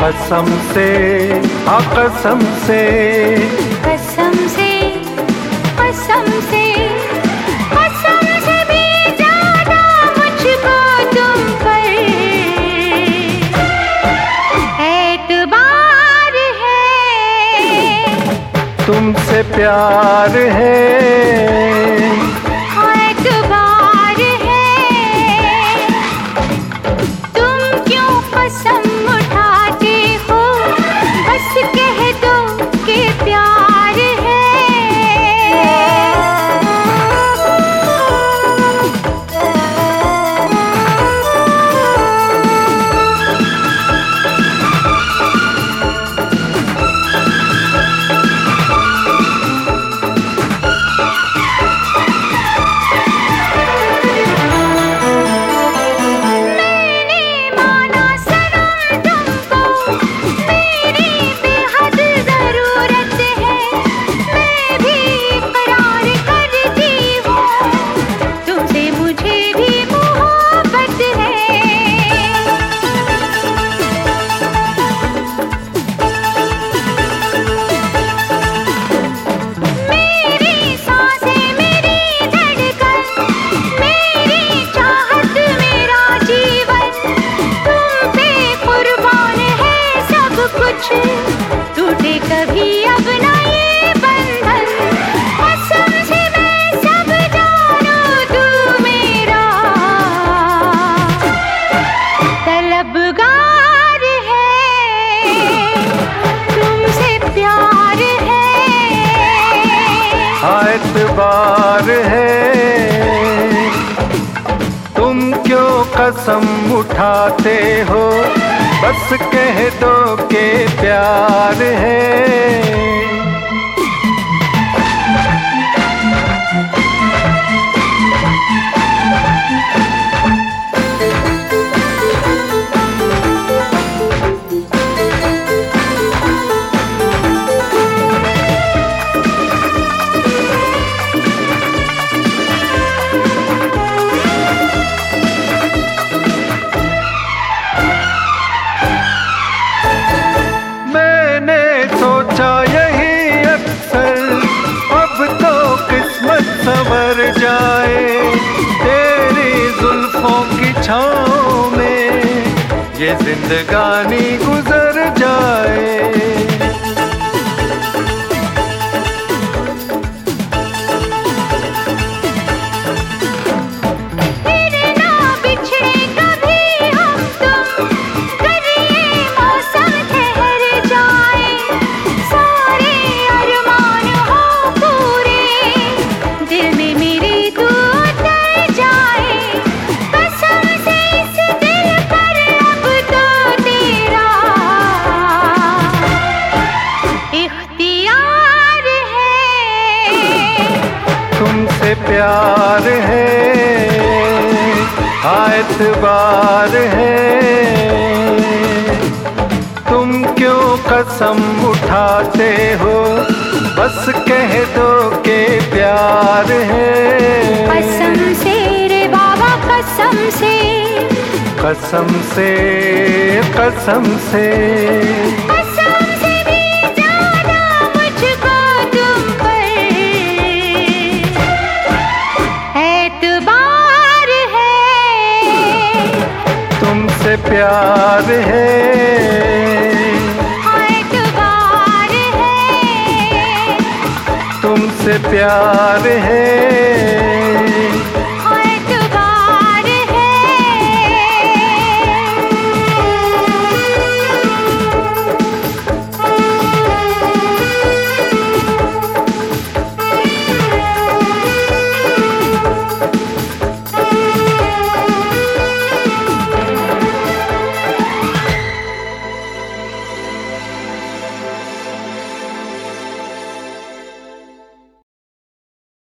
कसम से, हाँ कसम से, कसम से, कसम से, कसम से भी ज्यादा मुझको तुम पर एतबार है, तुमसे प्यार है, एतबार है। तुम क्यों कसम उठाते हो, बस कह दो कि प्यार है। टूटे कभी अब ना ये बंधन, कसम से मैं सब जानूं तू मेरा तलबगार है, तुमसे प्यार है, एतबार है। तुम क्यों कसम उठाते हो, बस कह दो के प्यार है। सोचा यही अक्सर, अब तो किस्मत संवर जाए, तेरी जुल्फों की छाँव में ये जिंदगानी गुजर जाए। तुमसे प्यार है, एतबार है। तुम क्यों कसम उठाते हो, बस कह दो के प्यार है। कसम से रे बाबा, कसम से, कसम से, कसम से, कसम से भी ज्यादा मुझको तुम पर एतबार है, तुमसे प्यार है, एतबार है, तुमसे प्यार है।